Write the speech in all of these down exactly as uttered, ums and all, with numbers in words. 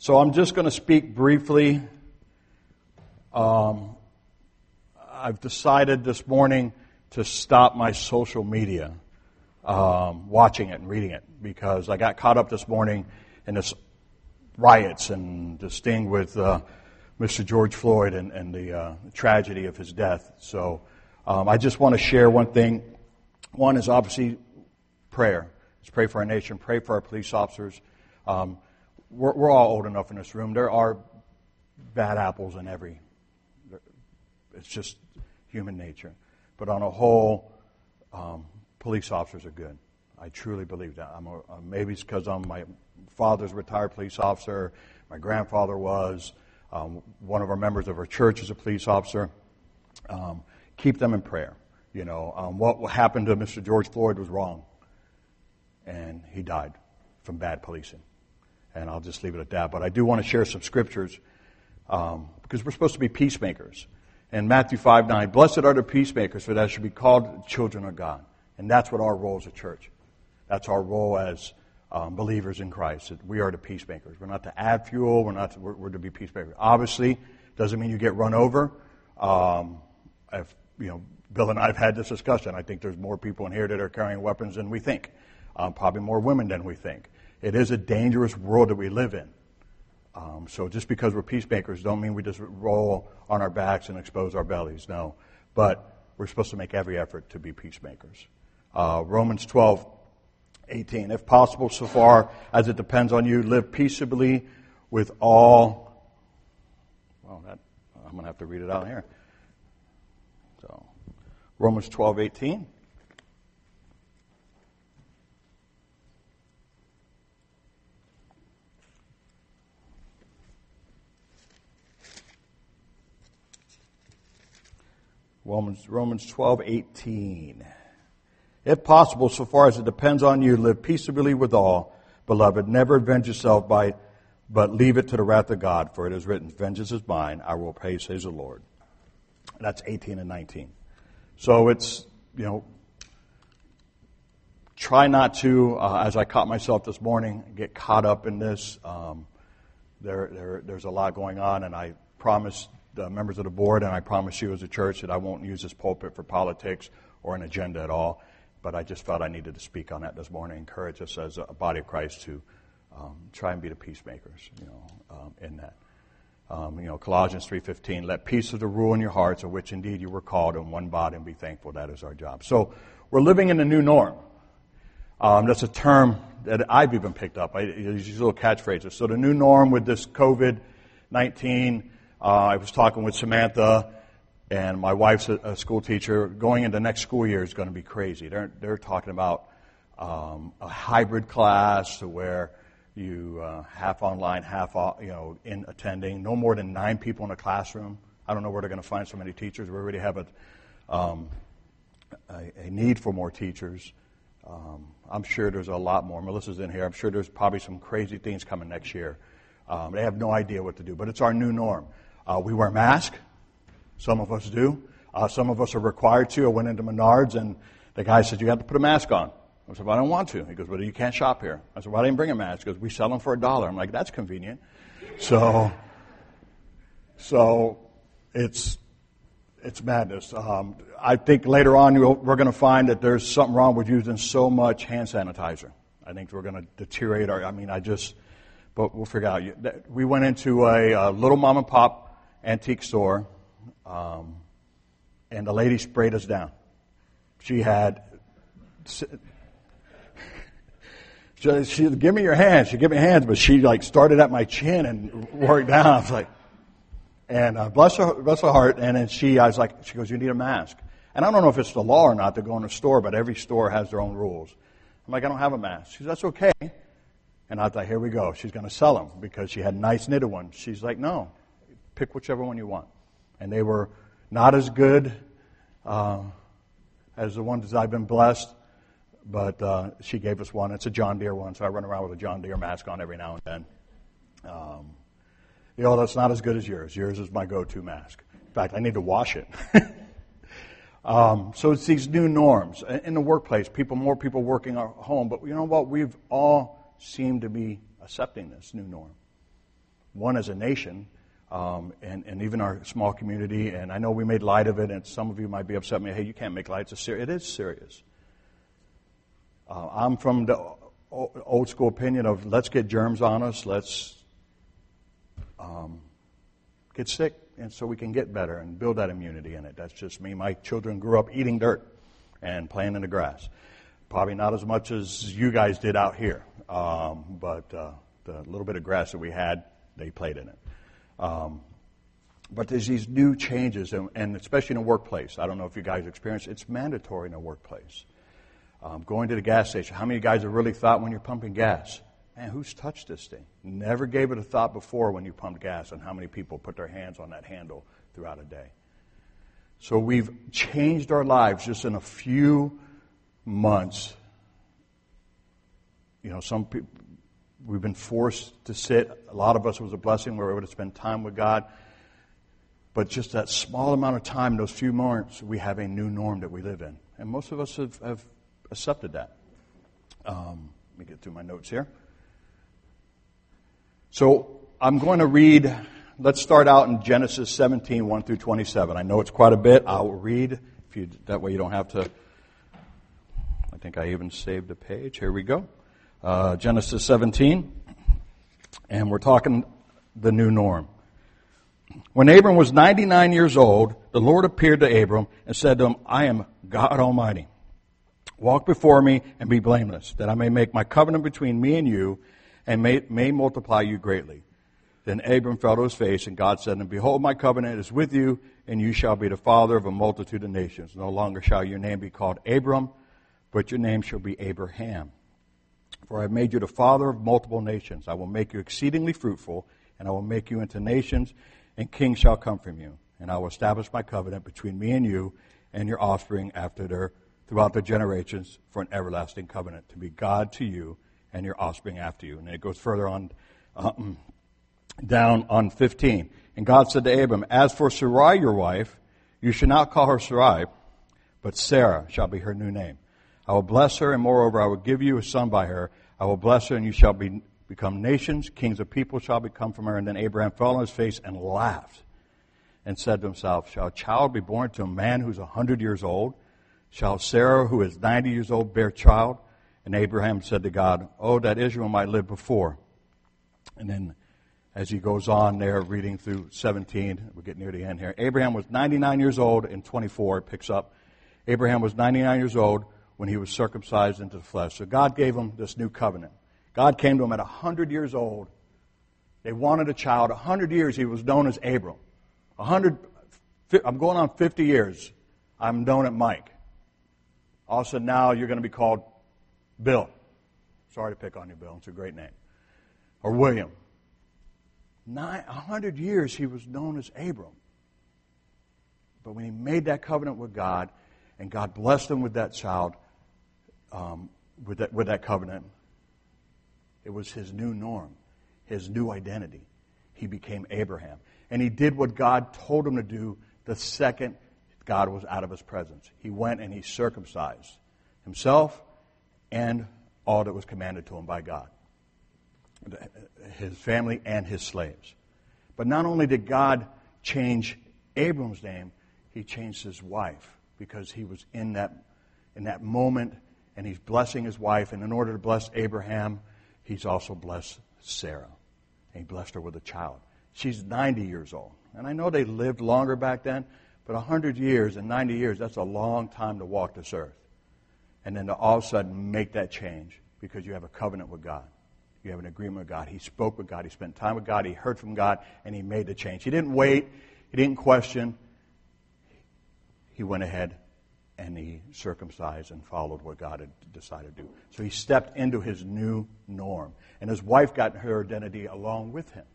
So I'm just going to speak briefly. Um, I've decided this morning to stop my social media, um, watching it and reading it, because I got caught up this morning in this riots and this thing with uh, Mister George Floyd and, and the uh, tragedy of his death. So um, I just want to share one thing. One is obviously prayer. Let's pray for our nation, pray for our police officers. Um, we're, we're all old enough in this room. There are bad apples in every. It's just human nature. But on a whole, um, police officers are good. I truly believe that. I'm a, uh, maybe it's because I'm my father's a retired police officer. My grandfather was. Um, one of our members of our church is a police officer. Um, keep them in prayer. You know, um, what happened to Mister George Floyd was wrong. And he died from bad policing. And I'll just leave it at that. But I do want to share some scriptures um, because we're supposed to be peacemakers. In Matthew five nine, blessed are the peacemakers, for they should be called children of God. And that's what our role as a church. That's our role as um, believers in Christ. That we are the peacemakers. We're not to add fuel. We're not to, we're, we're to be peacemakers. Obviously, doesn't mean you get run over. Um, if, you know, Bill and I have had this discussion. I think there's more people in here that are carrying weapons than we think. Um, probably more women than we think. It is a dangerous world that we live in. Um, so just because we're peacemakers don't mean we just roll on our backs and expose our bellies. No. But we're supposed to make every effort to be peacemakers. Uh, Romans twelve eighteen. If possible, so far as it depends on you, live peaceably with all. Well, that, I'm going to have to read it out here. So, Romans twelve eighteen. Romans, Romans twelve eighteen. If possible, so far as it depends on you, live peaceably with all. Beloved, never avenge yourself by, but leave it to the wrath of God. For it is written, vengeance is mine, I will pay, says the Lord. That's eighteen and nineteen. So it's, you know, try not to, uh, as I caught myself this morning, get caught up in this. Um, there, there, there's a lot going on, and I promised the members of the board, and I promise you as a church that I won't use this pulpit for politics or an agenda at all. But I just felt I needed to speak on that this morning, encourage us as a body of Christ to um, try and be the peacemakers, you know, um, in that. Um, you know, Colossians three fifteen, let peace of the rule in your hearts, of which indeed you were called in one body, and be thankful. That is our job. So we're living in a new norm. Um, that's a term that I've even picked up. I use these little catchphrases. So the new norm with this covid nineteen. Uh, I was talking with Samantha, and my wife's a, a school teacher. Going into next school year is going to be crazy. They're they're talking about um, a hybrid class where you uh, half online, half you know in attending. No more than nine people in a classroom. I don't know where they're going to find so many teachers. We already have a um, a, a need for more teachers. Um, I'm sure there's a lot more. Melissa's in here. I'm sure there's probably some crazy things coming next year. Um, they have no idea what to do, but it's our new norm. Uh, we wear masks. Some of us do. Uh, some of us are required to. I went into Menards, and the guy said, you have to put a mask on. I said, well, I don't want to. He goes, well, you can't shop here. I said, well, I didn't bring a mask. He goes, we sell them for a dollar. I'm like, that's convenient. So, so it's it's madness. Um, I think later on you'll, we're going to find that there's something wrong with using so much hand sanitizer. I think we're going to deteriorate our, I mean, I just, but we'll figure out. We went into a, a little mom and pop antique store, um, and the lady sprayed us down. She had, she, she give me your hands. She gave me hands, but she like started at my chin and worked down. I was like, and uh, bless her, bless her heart. And then she, I was like, she goes, you need a mask. And I don't know if it's the law or not to go in a store, but every store has their own rules. I'm like, I don't have a mask. She says, that's okay. And I thought, here we go. She's going to sell them because she had nice knitted ones. She's like, no. Pick whichever one you want. And they were not as good uh, as the ones that I've been blessed, but uh, she gave us one. It's a John Deere one, so I run around with a John Deere mask on every now and then. Um, you know, that's not as good as yours. Yours is my go-to mask. In fact, I need to wash it. um, so it's these new norms. In the workplace, people, more people working at home, but you know what? We've all seemed to be accepting this new norm. one as a nation, um, and, and even our small community. And I know we made light of it, and some of you might be upset with me, hey, you can't make light. It's a ser- it is serious. Uh, I'm from the old school opinion of let's get germs on us, let's um, get sick, and so we can get better and build that immunity in it. That's just me. My children grew up eating dirt and playing in the grass. Probably not as much as you guys did out here, um, but uh, the little bit of grass that we had, they played in it. Um, but there's these new changes, and, and especially in a workplace. I don't know if you guys experience it. It's mandatory in a workplace. Um, going to the gas station. How many guys have really thought when you're pumping gas, man, who's touched this thing? Never gave it a thought before when you pumped gas, and how many people put their hands on that handle throughout a day. So we've changed our lives just in a few months. You know, some people, we've been forced to sit. A lot of us, it was a blessing. We were able to spend time with God. But just that small amount of time, those few months, we have a new norm that we live in. And most of us have, have accepted that. Um, let me get through my notes here. So I'm going to read, let's start out in Genesis seventeen, one through twenty-seven. I know it's quite a bit. I will read. If you, that way you don't have to. I think I even saved a page. Here we go. Uh, Genesis seventeen. And we're talking the new norm. When Abram was ninety-nine years old, the Lord appeared to Abram and said to him, I am God Almighty. Walk before me and be blameless, that I may make my covenant between me and you and may, may multiply you greatly. Then Abram fell to his face, and God said to him, behold, my covenant is with you, and you shall be the father of a multitude of nations. No longer shall your name be called Abram, but your name shall be Abraham. For I have made you the father of multiple nations. I will make you exceedingly fruitful, and I will make you into nations, and kings shall come from you. And I will establish my covenant between me and you and your offspring after their throughout the generations for an everlasting covenant, to be God to you and your offspring after you. And it goes further on um, down on fifteen. And God said to Abram, as for Sarai your wife, you shall not call her Sarai, but Sarah shall be her new name. I will bless her, and moreover I will give you a son by her. I will bless her, and you shall be, become nations. Kings of people shall become from her. And then Abraham fell on his face and laughed and said to himself, shall a child be born to a man who's a hundred years old? Shall Sarah, who is ninety years old, bear child? And Abraham said to God, oh, that Israel might live before. And then as he goes on there, reading through seventeen, we get near the end here. Abraham was ninety-nine years old in twenty-four, it picks up. Abraham was ninety-nine years old when he was circumcised into the flesh. So God gave him this new covenant. God came to him at one hundred years old. They wanted a child. one hundred years he was known as Abram. one hundred, I'm going on fifty years. I'm known as Mike. All of a sudden now you're going to be called Bill. Sorry to pick on you, Bill. It's a great name. Or William. Nine, one hundred years he was known as Abram. But when he made that covenant with God, and God blessed him with that child, um, with that, with that covenant, it was his new norm, his new identity. He became Abraham. And he did what God told him to do the second God was out of his presence. He went and he circumcised himself and all that was commanded to him by God. His family and his slaves. But not only did God change Abram's name, he changed his wife, because he was in that in that moment, and he's blessing his wife. And in order to bless Abraham, he's also blessed Sarah. And he blessed her with a child. She's ninety years old. And I know they lived longer back then, but one hundred years and ninety years, that's a long time to walk this earth. And then to all of a sudden make that change because you have a covenant with God. You have an agreement with God. He spoke with God. He spent time with God. He heard from God, and he made the change. He didn't wait. He didn't question. He went ahead and he circumcised and followed what God had decided to do. So he stepped into his new norm. And his wife got her identity along with him.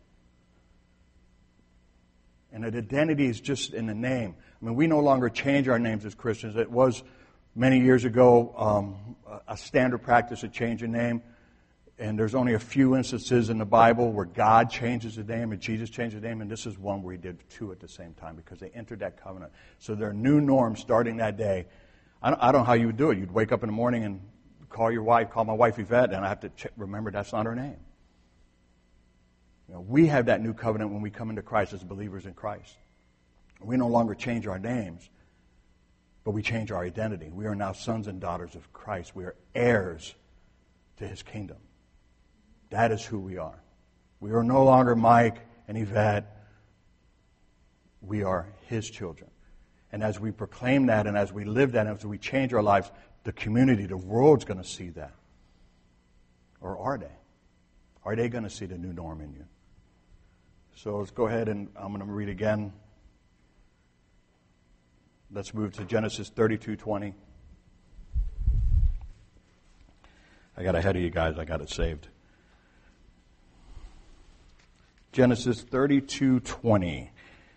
And that identity is just in the name. I mean, we no longer change our names as Christians. It was many years ago um, a standard practice to change a name. And there's only a few instances in the Bible where God changes the name and Jesus changed the name. And this is one where he did two at the same time because they entered that covenant. So their new norm starting that day. I don't, I don't know how you would do it. You'd wake up in the morning and call your wife, call my wife Yvette, and I have to check, remember that's not her name. You know, we have that new covenant when we come into Christ as believers in Christ. We no longer change our names, but we change our identity. We are now sons and daughters of Christ. We are heirs to His kingdom. That is who we are. We are no longer Mike and Yvette. We are His children. And as we proclaim that and as we live that and as we change our lives, the community, the world's going to see that. Or are they? Are they going to see the new norm in you? So let's go ahead and I'm going to read again. Let's move to Genesis thirty-two twenty. I got ahead of you guys. I got it saved. Genesis thirty-two twenty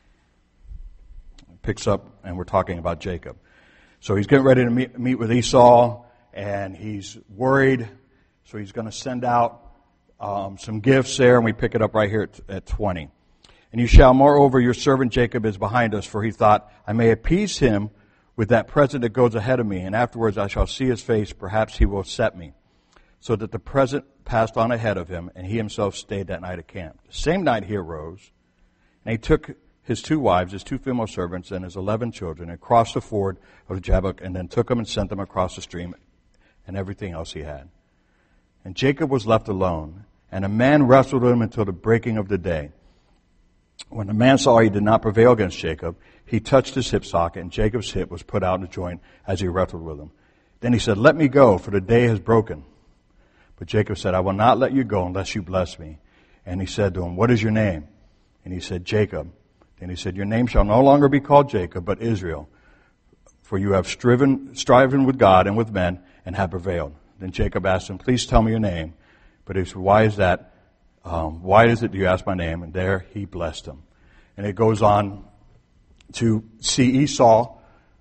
picks up, and we're talking about Jacob. So he's getting ready to meet, meet with Esau, and he's worried. So he's going to send out um, some gifts there, and we pick it up right here at, at twenty. And you shall, moreover, your servant Jacob is behind us, for he thought, I may appease him with that present that goes ahead of me, and afterwards I shall see his face, perhaps he will accept me. So that the present passed on ahead of him, and he himself stayed that night at camp. The same night he arose, and he took his two wives, his two female servants, and his eleven children, and crossed the ford of the Jabbok, and then took them and sent them across the stream, and everything else he had. And Jacob was left alone, and a man wrestled with him until the breaking of the day. When the man saw he did not prevail against Jacob, he touched his hip socket, and Jacob's hip was put out of joint as he wrestled with him. Then he said, let me go, for the day has broken. But Jacob said, I will not let you go unless you bless me. And he said to him, what is your name? And he said, Jacob. Then he said, your name shall no longer be called Jacob, but Israel. For you have striven, striven with God and with men, and have prevailed. Then Jacob asked him, please tell me your name. But he said, why is that? Um, why is it you ask my name? And there he blessed him. And it goes on to see Esau,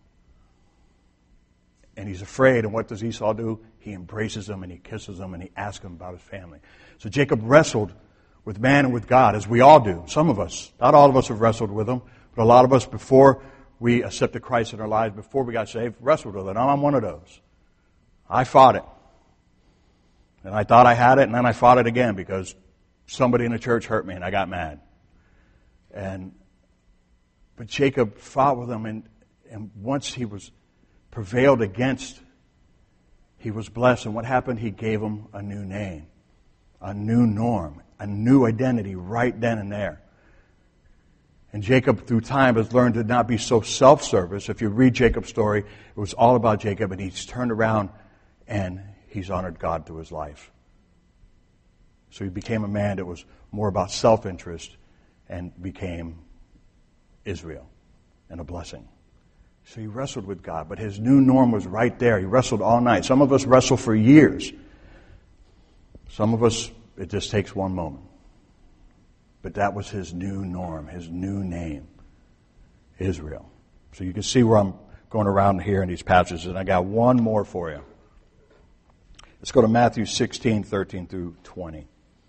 and he's afraid. And what does Esau do? He embraces him and he kisses him and he asks him about his family. So Jacob wrestled with man and with God, as we all do. Some of us, not all of us have wrestled with him, but a lot of us, before we accepted Christ in our lives, before we got saved, wrestled with it. And I'm one of those. I fought it. And I thought I had it, and then I fought it again because somebody in the church hurt me and I got mad. And but Jacob fought with him, and, and once he was prevailed against, he was blessed. And what happened? He gave him a new name, a new norm, a new identity right then and there. And Jacob, through time, has learned to not be so self-service. If you read Jacob's story, it was all about Jacob, and he's turned around and he's honored God through his life. So he became a man that was more about self-interest and became Israel and a blessing. So he wrestled with God, but his new norm was right there. He wrestled all night. Some of us wrestle for years. Some of us, it just takes one moment. But that was his new norm, his new name, Israel. So you can see where I'm going around here in these passages, and I got one more for you. Let's go to Matthew sixteen, thirteen through twenty.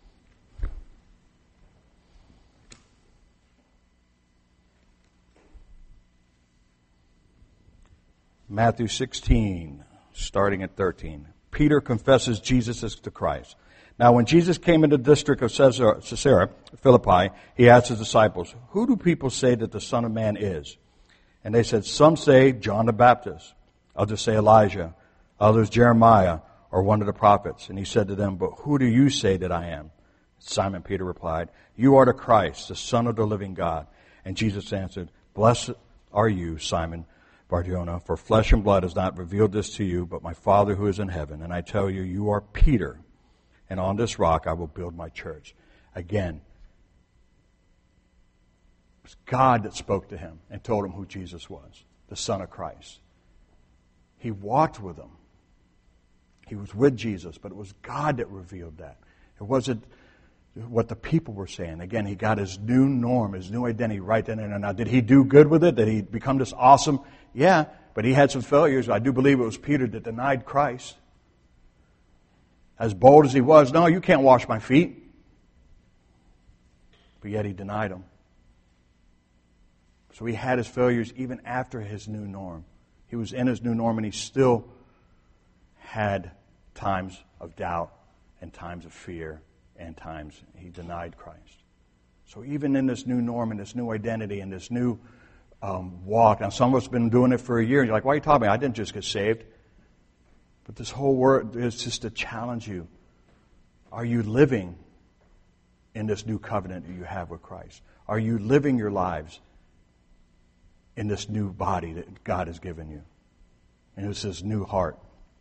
Matthew sixteen, starting at thirteen. Peter confesses Jesus as the Christ. Now, when Jesus came into the district of Caesarea, Caesarea, Philippi, he asked his disciples, who do people say that the Son of Man is? And they said, some say John the Baptist, others say Elijah, others Jeremiah, or one of the prophets. And he said to them, but who do you say that I am? Simon Peter replied, you are the Christ, the Son of the living God. And Jesus answered, blessed are you, Simon Barjona, for flesh and blood has not revealed this to you, but my Father who is in heaven. And I tell you, you are Peter, and on this rock I will build my church. Again, it was God that spoke to him and told him who Jesus was, the Son of Christ. He walked with him. He was with Jesus, but it was God that revealed that. It wasn't what the people were saying. Again, he got his new norm, his new identity right then and there. Now, did he do good with it? Did he become this awesome? Yeah, but he had some failures. I do believe it was Peter that denied Christ. As bold as he was, no, you can't wash my feet. But yet he denied him. So he had his failures even after his new norm. He was in his new norm, and he still had times of doubt and times of fear and times he denied Christ. So even in this new norm and this new identity and this new um, walk, now some of us have been doing it for a year, and you're like, why are you talking about? I didn't just get saved. But this whole word is just to challenge you. Are you living in this new covenant that you have with Christ? Are you living your lives in this new body that God has given you? And it's this new heart.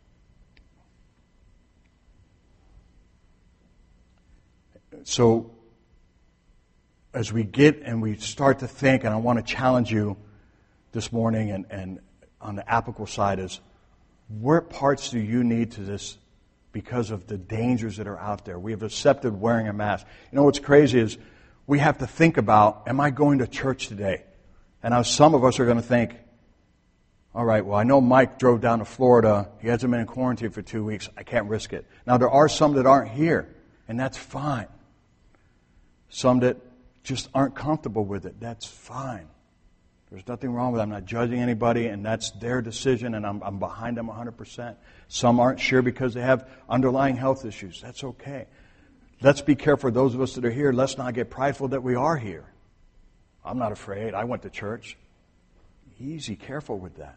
So, as we get and we start to think, and I want to challenge you this morning and, and on the applicable side is, what parts do you need to this because of the dangers that are out there? We have accepted wearing a mask. You know what's crazy is we have to think about, am I going to church today? And now some of us are going to think, all right, well, I know Mike drove down to Florida. He hasn't been in quarantine for two weeks. I can't risk it. Now, there are some that aren't here, and that's fine. Some that just aren't comfortable with it. That's fine. There's nothing wrong with it. I'm not judging anybody, and that's their decision, and I'm, I'm behind them one hundred percent. Some aren't sure because they have underlying health issues. That's okay. Let's be careful, those of us that are here, let's not get prideful that we are here. I'm not afraid. I went to church. Easy, careful with that.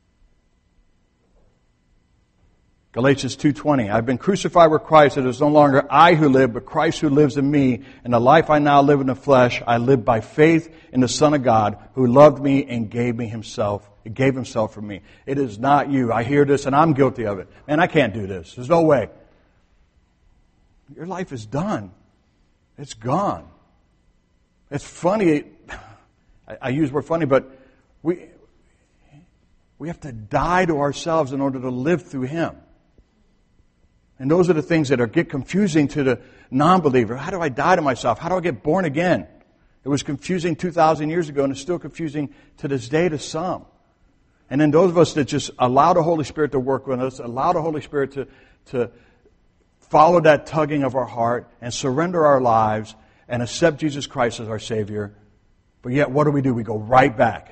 Galatians two twenty, I've been crucified with Christ. It is no longer I who live, but Christ who lives in me. And the life I now live in the flesh, I live by faith in the Son of God, who loved me and gave me himself, gave himself for me. It is not you. I hear this and I'm guilty of it. Man, I can't do this. There's no way. Your life is done. It's gone. It's funny. I, I use the word funny, but we, we have to die to ourselves in order to live through him. And those are the things that are get confusing to the non-believer. How do I die to myself? How do I get born again? It was confusing two thousand years ago, and it's still confusing to this day to some. And then those of us that just allow the Holy Spirit to work with us, allow the Holy Spirit to, to follow that tugging of our heart and surrender our lives and accept Jesus Christ as our Savior. But yet, what do we do? We go right back.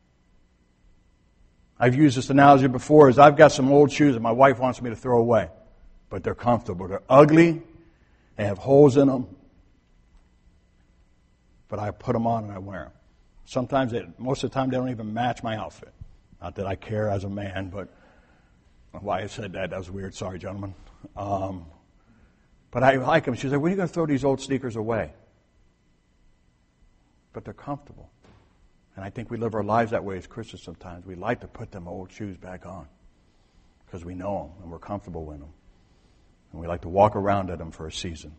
I've used this analogy before, is I've got some old shoes that my wife wants me to throw away. But they're comfortable. They're ugly. They have holes in them. But I put them on and I wear them. Sometimes, they, most of the time, they don't even match my outfit. Not that I care as a man, but why I said that, that was weird. Sorry, gentlemen. Um, but I like them. She's like, when are you going to throw these old sneakers away? But they're comfortable. And I think we live our lives that way as Christians sometimes. We like to put them old shoes back on because we know them and we're comfortable with them. And we like to walk around at them for a season.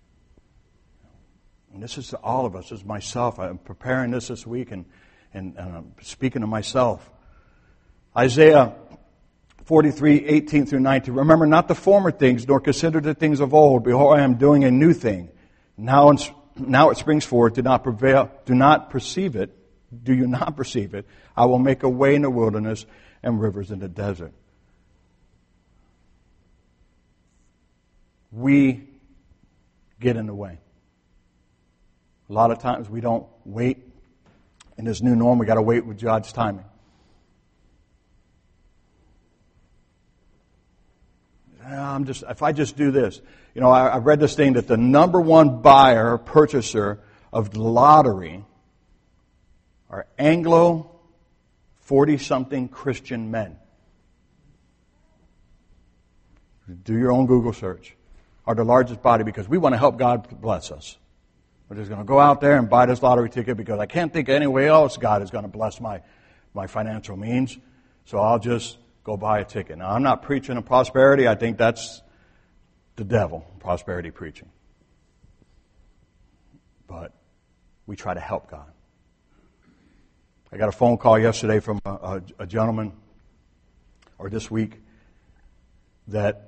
And this is to all of us. This is myself. I'm preparing this this week and, and, and I'm speaking to myself. Isaiah forty-three, eighteen through nineteen. Remember not the former things, nor consider the things of old. Behold, I am doing a new thing. Now, now it springs forth. Do not prevail. Do not perceive it. Do you not perceive it? I will make a way in the wilderness and rivers in the desert. We get in the way. A lot of times we don't wait. In this new norm, we got to wait with God's timing. I'm just, if I just do this, you know, I, I read this thing that the number one buyer, purchaser of the lottery are Anglo forty-something Christian men. Do your own Google search. Are the largest body because we want to help God bless us. We're just going to go out there and buy this lottery ticket because I can't think of any way else God is going to bless my, my financial means. So I'll just go buy a ticket. Now, I'm not preaching of prosperity. I think that's the devil, prosperity preaching. But we try to help God. I got a phone call yesterday from a, a, a gentleman, or this week, that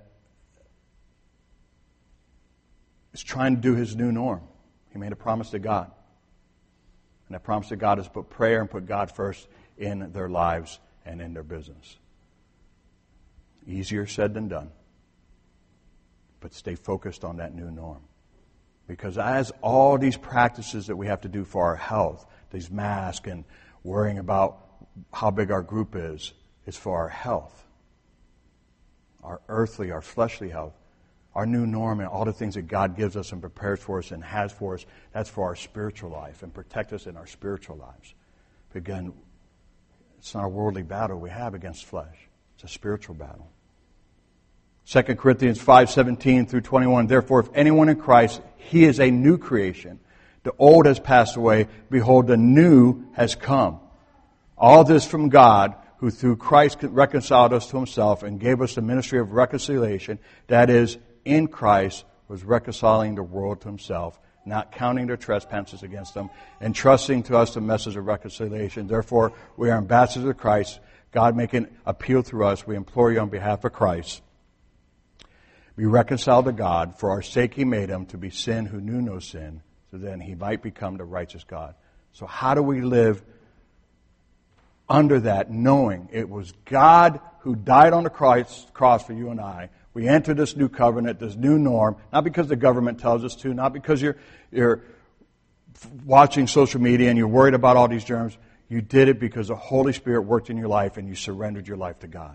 is trying to do his new norm. He made a promise to God. And that promise to God is put prayer and put God first in their lives and in their business. Easier said than done. But stay focused on that new norm. Because as all these practices that we have to do for our health, these masks and worrying about how big our group is, is for our health. Our earthly, our fleshly health. Our new norm and all the things that God gives us and prepares for us and has for us, that's for our spiritual life and protect us in our spiritual lives. But again, it's not a worldly battle we have against flesh. It's a spiritual battle. Second Corinthians five seventeen through twenty-one. Therefore, if anyone in Christ, he is a new creation. The old has passed away. Behold, the new has come. All this from God, who through Christ reconciled us to himself and gave us the ministry of reconciliation. That is, in Christ was reconciling the world to himself, not counting their trespasses against them, and trusting to us the message of reconciliation. Therefore, we are ambassadors of Christ, God making appeal through us. We implore you on behalf of Christ, be reconciled to God. For our sake he made him to be sin who knew no sin, so then he might become the righteous God. So how do we live under that, knowing it was God who died on the cross, cross for you and I? We enter this new covenant, this new norm, not because the government tells us to, not because you're, you're watching social media and you're worried about all these germs. You did it because the Holy Spirit worked in your life and you surrendered your life to God.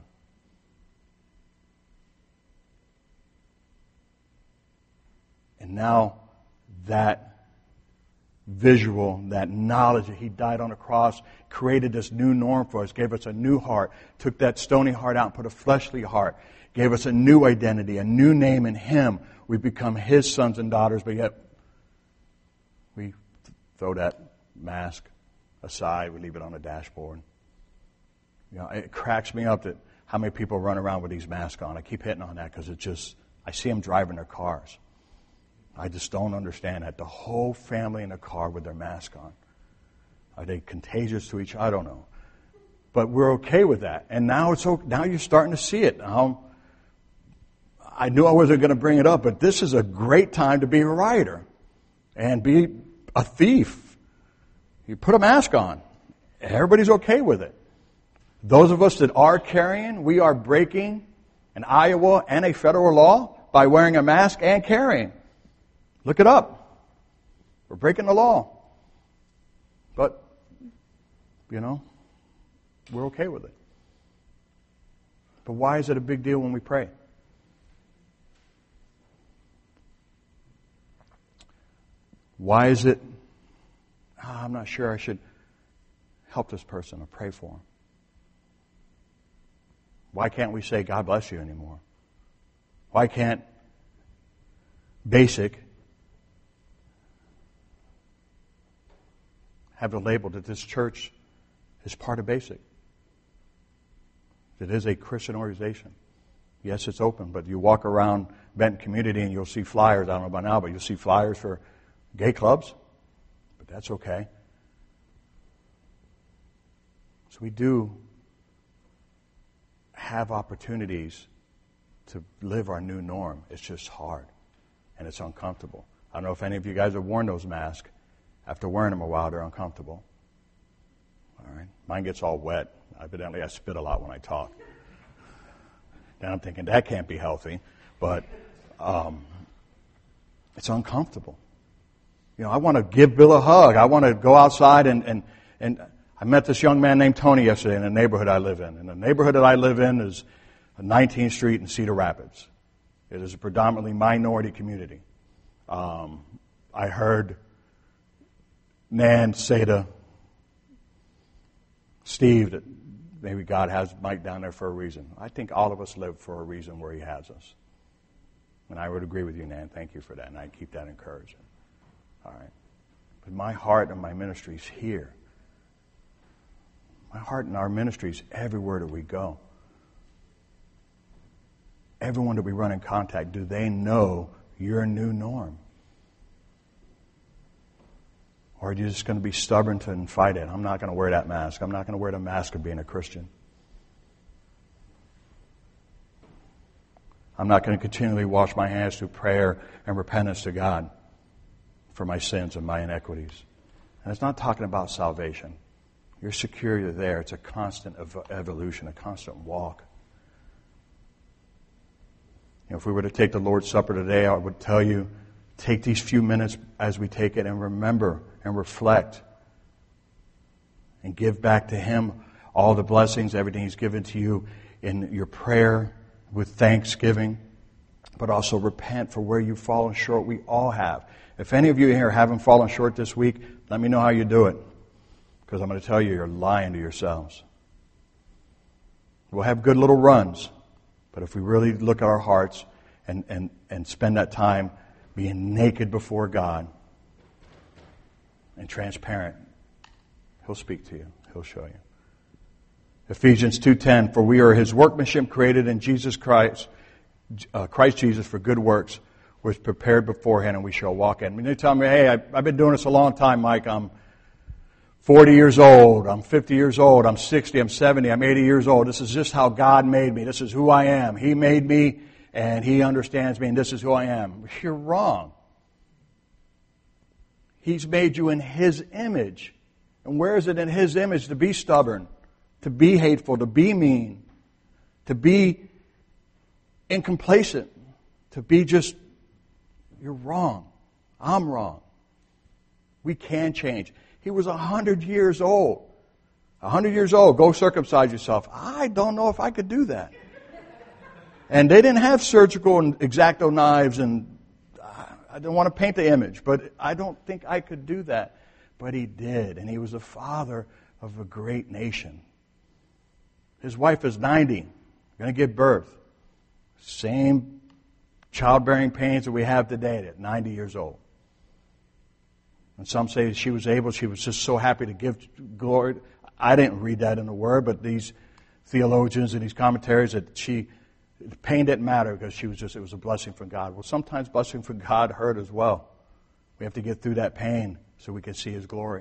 And now that visual, that knowledge that he died on the cross, created this new norm for us, gave us a new heart, took that stony heart out and put a fleshly heart, gave us a new identity, a new name in him. We become his sons and daughters, but yet we throw that mask aside, we leave it on the dashboard. You know, it cracks me up that how many people run around with these masks on. I keep hitting on that because it just, I see them driving their cars. I just don't understand that. The whole family in a car with their mask on. Are they contagious to each other? I don't know. But we're okay with that. And now it's now you're starting to see it. Now, I knew I wasn't going to bring it up, but this is a great time to be a rioter and be a thief. You put a mask on. Everybody's okay with it. Those of us that are carrying, we are breaking an Iowa and a federal law by wearing a mask and carrying. Look it up. We're breaking the law. But, you know, we're okay with it. But why is it a big deal when we pray? Why is it, oh, I'm not sure I should help this person or pray for him? Why can't we say, God bless you anymore? Why can't Basic have the label that this church is part of Basic? It is a Christian organization. Yes, it's open, but you walk around Benton Community and you'll see flyers, I don't know about now, but you'll see flyers for gay clubs, but that's okay. So we do have opportunities to live our new norm. It's just hard, and it's uncomfortable. I don't know if any of you guys have worn those masks. After wearing them a while, they're uncomfortable. All right, mine gets all wet. Evidently, I spit a lot when I talk. Now I'm thinking that can't be healthy, but um, it's uncomfortable. You know, I want to give Bill a hug. I want to go outside and, and, and I met this young man named Tony yesterday in the neighborhood I live in. And the neighborhood that I live in is nineteenth Street in Cedar Rapids. It is a predominantly minority community. Um, I heard Nan say to Steve that maybe God has Mike down there for a reason. I think all of us live for a reason where he has us. And I would agree with you, Nan. Thank you for that. And I keep that encouraging. All right. But my heart and my ministry is here. My heart and our ministry is everywhere that we go. Everyone that we run in contact, do they know your new norm? Or are you just going to be stubborn to and fight it? I'm not going to wear that mask. I'm not going to wear the mask of being a Christian. I'm not going to continually wash my hands through prayer and repentance to God for my sins and my inequities. And it's not talking about salvation. You're secure, you're there. It's a constant ev- evolution, a constant walk. You know, if we were to take the Lord's Supper today, I would tell you, take these few minutes as we take it and remember and reflect and give back to Him all the blessings, everything He's given to you in your prayer with thanksgiving. but also repent for where you've fallen short. We all have. If any of you here haven't fallen short this week, let me know how you do it. Because I'm going to tell you, you're lying to yourselves. We'll have good little runs, but if we really look at our hearts and, and, and spend that time being naked before God and transparent, He'll speak to you. He'll show you. Ephesians two ten, for we are His workmanship created in Jesus Christ, uh, Christ Jesus for good works, which prepared beforehand and we shall walk in. I mean, they tell me, hey, I, I've been doing this a long time, Mike. I'm forty years old. I'm fifty years old. I'm sixty. I'm seventy. I'm eighty years old. This is just how God made me. This is who I am. He made me and He understands me and this is who I am. You're wrong. He's made you in His image. And where is it in His image to be stubborn, to be hateful, to be mean, to be incomplacent, to be just, you're wrong. I'm wrong. We can change. He was a hundred years old. A hundred years old. Go circumcise yourself. I don't know if I could do that. And they didn't have surgical and X-Acto knives, and I don't want to paint the image, but I don't think I could do that. But He did, and He was the father of a great nation. His wife is ninety, going to give birth. Same childbearing pains that we have today at ninety years old. And some say she was able, she was just so happy to give glory. I didn't read that in the Word, but these theologians and these commentaries that she, pain didn't matter because she was just, it was a blessing from God. Well, sometimes blessing from God hurt as well. We have to get through that pain so we can see His glory.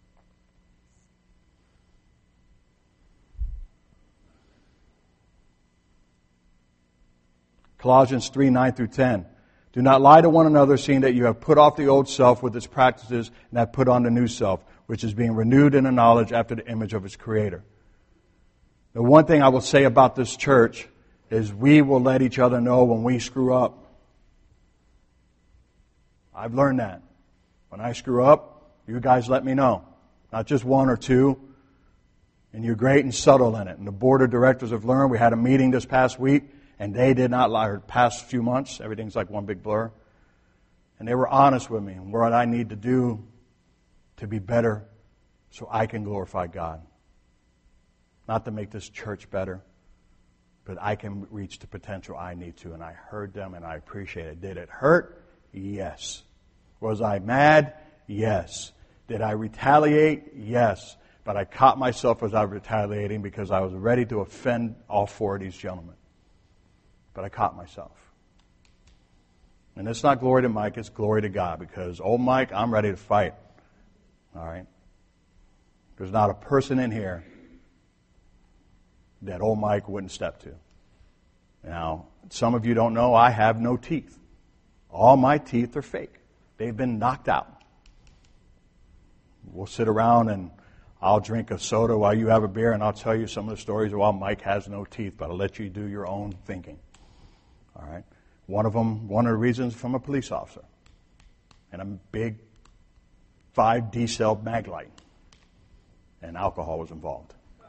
Colossians three, nine through ten. Do not lie to one another, seeing that you have put off the old self with its practices and have put on the new self, which is being renewed in the knowledge after the image of its Creator. The one thing I will say about this church is we will let each other know when we screw up. I've learned that. When I screw up, you guys let me know. Not just one or two. And you're great and subtle in it. And the board of directors have learned. We had a meeting this past week, and they did not lie. Or past few months, everything's like one big blur. And they were honest with me and what I need to do to be better so I can glorify God. Not to make this church better, but I can reach the potential I need to. And I heard them and I appreciate it. Did it hurt? Yes. Was I mad? Yes. Did I retaliate? Yes. But I caught myself as I was retaliating because I was ready to offend all four of these gentlemen. But I caught myself. And it's not glory to Mike, it's glory to God, because old Mike, I'm ready to fight. All right? There's not a person in here that old Mike wouldn't step to. Now, some of you don't know, I have no teeth. All my teeth are fake. They've been knocked out. We'll sit around and I'll drink a soda while you have a beer, and I'll tell you some of the stories while Mike has no teeth, but I'll let you do your own thinking. All right? One of them, one of the reasons, from a police officer. And a big five D-cell mag light. And alcohol was involved.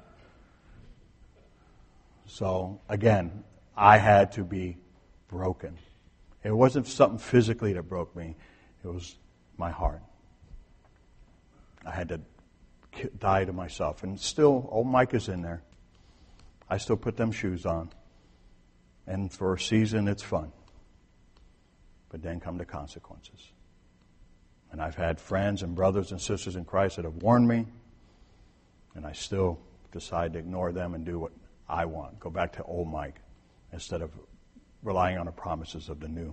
So, again, I had to be broken. It wasn't something physically that broke me. It was my heart. I had to die to myself. And still, old Mike is in there. I still put them shoes on. And for a season, it's fun. But then come the consequences. And I've had friends and brothers and sisters in Christ that have warned me. And I still decide to ignore them and do what I want. Go back to old Mike instead of relying on the promises of the new.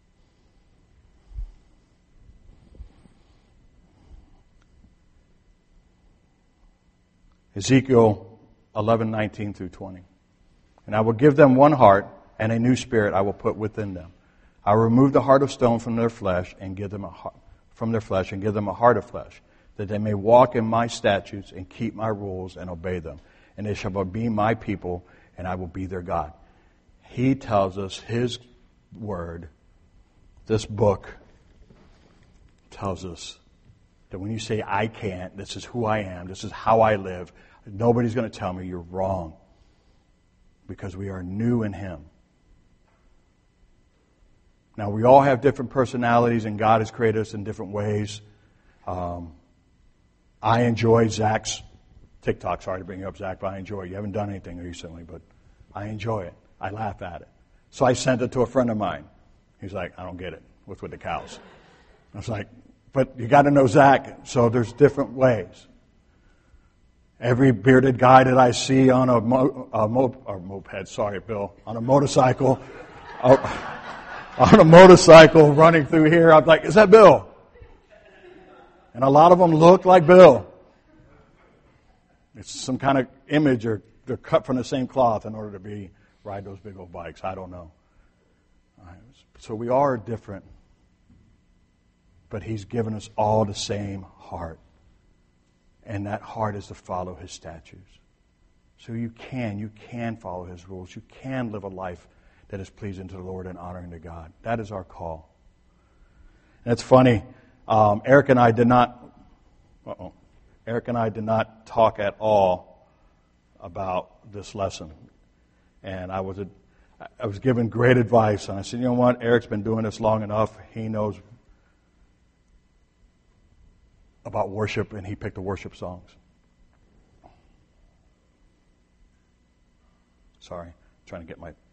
Ezekiel eleven, nineteen through twenty. And I will give them one heart, and a new spirit I will put within them. I will remove the heart of stone from their flesh and give them a heart, from their flesh and give them a heart of flesh, that they may walk in my statutes and keep my rules and obey them. And they shall be my people, and I will be their God. He tells us His word, this book, tells us that when you say, I can't, this is who I am, this is how I live, nobody's going to tell me you're wrong. Because we are new in Him. Now, we all have different personalities, and God has created us in different ways. Um, I enjoy Zach's TikTok. Sorry to bring you up, Zach, but I enjoy it. You haven't done anything recently, but I enjoy it. I laugh at it. So I sent it to a friend of mine. He's like, I don't get it. What's with the cows? I was like, but you got to know Zach, so there's different ways. Every bearded guy that I see on a, mo- a mo- or moped, sorry, Bill, on a motorcycle, uh, on a motorcycle running through here, I'm like, is that Bill? And a lot of them look like Bill. It's some kind of image, or they're cut from the same cloth in order to be ride those big old bikes. I don't know. So we are different, but He's given us all the same heart. And that heart is to follow His statutes. So you can, you can follow His rules. You can live a life that is pleasing to the Lord and honoring to God. That is our call. And it's funny, um, Eric and I did not, uh-oh, Eric and I did not talk at all about this lesson. And I was a, I was given great advice, and I said, you know what, Eric's been doing this long enough. He knows about worship, and he picked the worship songs. Sorry, I'm trying to get my...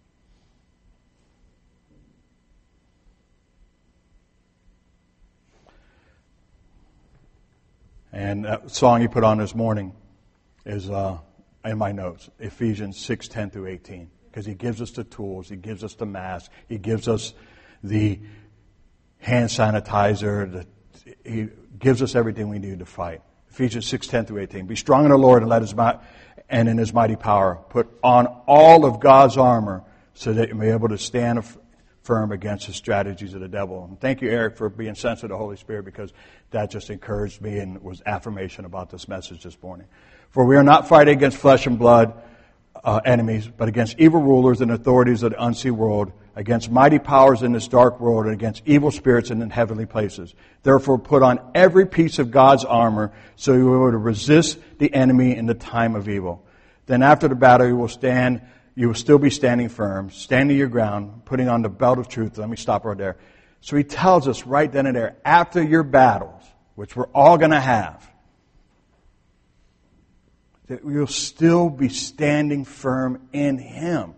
And that song he put on this morning is uh, in my notes, Ephesians six ten through eighteen. Because he gives us the tools, he gives us the mask, he gives us the hand sanitizer, the, he gives us everything we need to fight. Ephesians six ten through eighteen. Be strong in the Lord and let his might, and in His mighty power. Put on all of God's armor so that you may be able to stand firm against the strategies of the devil. And thank you, Eric, for being sensitive to the Holy Spirit, because that just encouraged me and was affirmation about this message this morning. For we are not fighting against flesh and blood, Uh, enemies, but against evil rulers and authorities of the unseen world, against mighty powers in this dark world, and against evil spirits in the heavenly places. Therefore, put on every piece of God's armor, so you will be able to resist the enemy in the time of evil. Then after the battle, you will stand, you will still be standing firm, standing your ground, putting on the belt of truth. Let me stop right there. So he tells us right then and there, after your battles, which we're all going to have, that you'll still be standing firm in Him.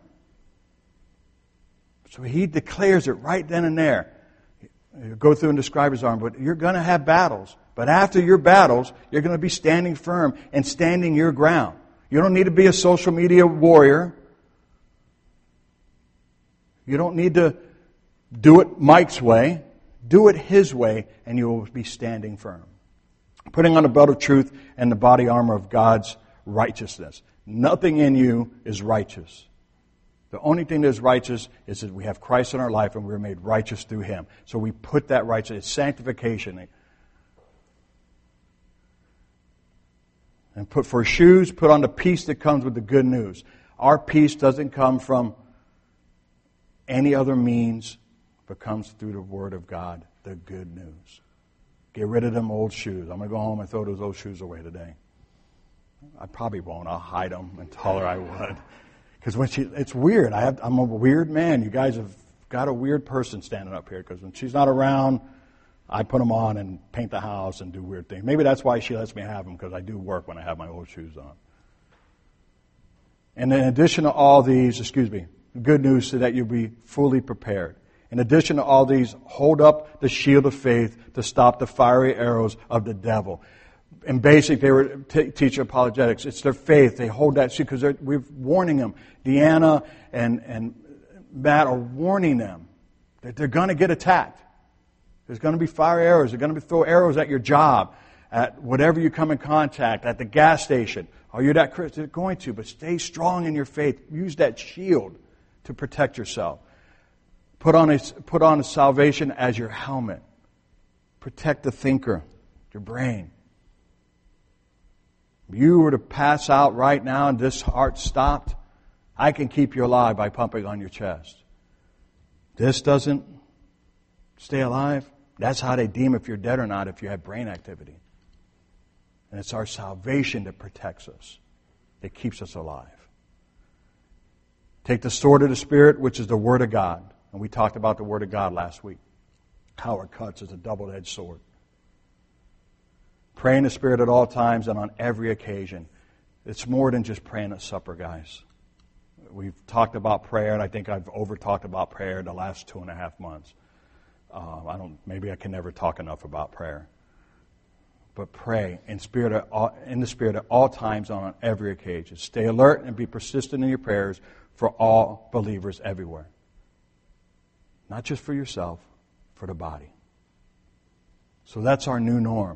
So He declares it right then and there. You go through and describe His armor, but you're going to have battles. But after your battles, you're going to be standing firm and standing your ground. You don't need to be a social media warrior. You don't need to do it Mike's way. Do it His way, and you will be standing firm. Putting on the belt of truth and the body armor of God's righteousness. Nothing in you is righteous. The only thing that is righteous is that we have Christ in our life and we're made righteous through Him. So we put that righteousness, it's sanctification. And put for shoes, put on the peace that comes with the good news. Our peace doesn't come from any other means, but comes through the Word of God, the good news. Get rid of them old shoes. I'm going to go home and throw those old shoes away today. I probably won't. I'll hide them and tell her I would. Because when she, it's weird. I have, I'm a weird man. You guys have got a weird person standing up here. Because when she's not around, I put them on and paint the house and do weird things. Maybe that's why she lets me have them, because I do work when I have my old shoes on. And in addition to all these, excuse me, good news so that you'll be fully prepared. In addition to all these, hold up the shield of faith to stop the fiery arrows of the devil. In basic, they were t- teaching apologetics. It's their faith. They hold that shield because we're warning them. Deanna and, and Matt are warning them that they're going to get attacked. There's going to be fiery arrows. They're going to be throw arrows at your job, at whatever you come in contact, at the gas station. Are you that Christian? They're going to, but stay strong in your faith. Use that shield to protect yourself. Put on a, put on a salvation as your helmet. Protect the thinker, your brain. If you were to pass out right now and this heart stopped, I can keep you alive by pumping on your chest. This doesn't stay alive. That's how they deem if you're dead or not, if you have brain activity. And it's our salvation that protects us, that keeps us alive. Take the sword of the Spirit, which is the Word of God. And we talked about the Word of God last week, how it cuts as a double-edged sword. Pray in the Spirit at all times and on every occasion. It's more than just praying at supper, guys. We've talked about prayer, and I think I've over-talked about prayer the last two and a half months. Uh, I don't. Maybe I can never talk enough about prayer. But pray in spirit at all, in the Spirit at all times and on every occasion. Stay alert and be persistent in your prayers for all believers everywhere. Not just for yourself, for the body. So that's our new norm.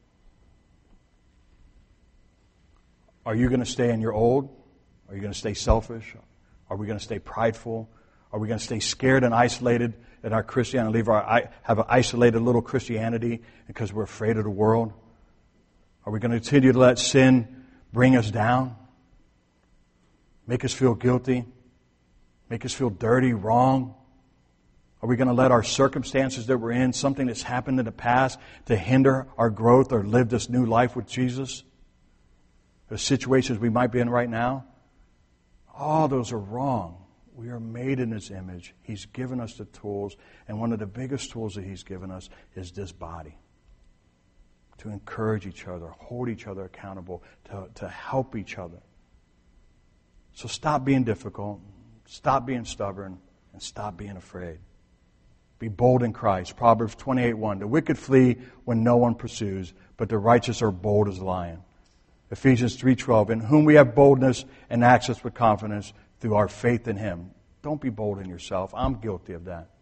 Are you going to stay in your old? Are you going to stay selfish? Are we going to stay prideful? Are we going to stay scared and isolated in our Christianity, leave our, have an isolated little Christianity because we're afraid of the world? Are we going to continue to let sin bring us down? Make us feel guilty? Make us feel dirty, wrong? Are we going to let our circumstances that we're in, something that's happened in the past, to hinder our growth or live this new life with Jesus? The situations we might be in right now? All those are wrong. We are made in His image. He's given us the tools. And one of the biggest tools that He's given us is this body. To encourage each other, hold each other accountable, to, to help each other. So stop being difficult, stop being stubborn, and stop being afraid. Be bold in Christ. Proverbs twenty-eight one. The wicked flee when no one pursues, but the righteous are bold as a lion. Ephesians three twelve. In whom we have boldness and access with confidence through our faith in Him. Don't be bold in yourself. I'm guilty of that.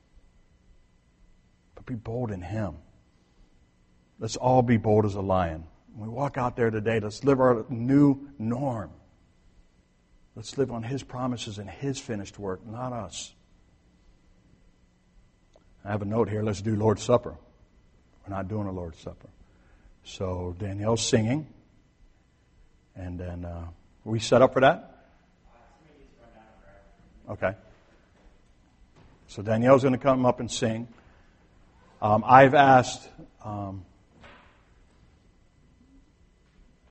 But be bold in Him. Let's all be bold as a lion. When we walk out there today, let's live our new norm. Let's live on His promises and His finished work, not us. I have a note here. Let's do Lord's Supper. We're not doing a Lord's Supper. So Danielle's singing. And then, uh, are we set up for that? Okay. So Danielle's going to come up and sing. Um, I've asked... Um,